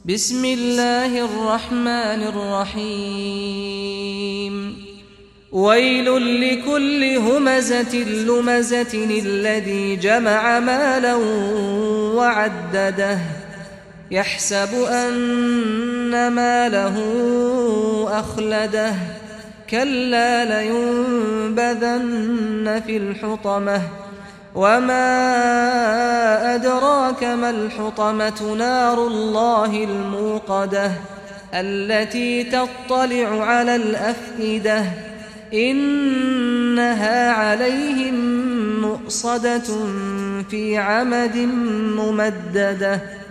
بسم الله الرحمن الرحيم ويل لكل همزة لمزة الذي جمع مالا وعدده يحسب أن ماله أخلده كلا لينبذن في الحطمة وما أدراك ما الحطمة نار الله الموقدة التي تطلع على الأفئدة إنها عليهم مؤصدة في عمد ممددة